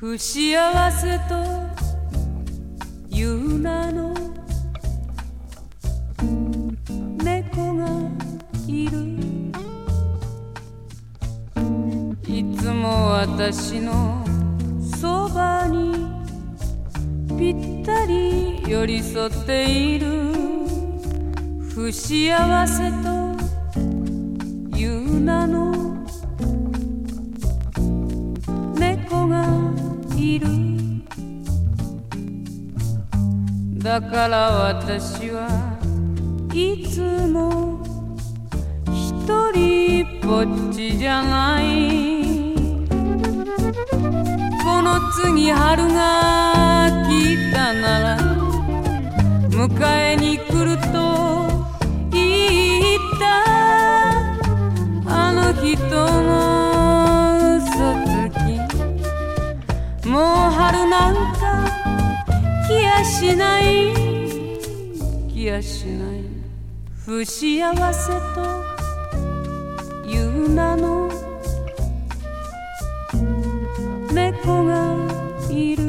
不幸せという名の猫がいる。いつも私のそばにぴったり寄り添っている。不幸せという名の猫がいる。だから私はいつも一人ぼっちじゃない。この次春が来たなら迎えに来ると言った。あの人も嘘つき、もう春なんか来やしない来やしない。不幸せという名の猫がいる。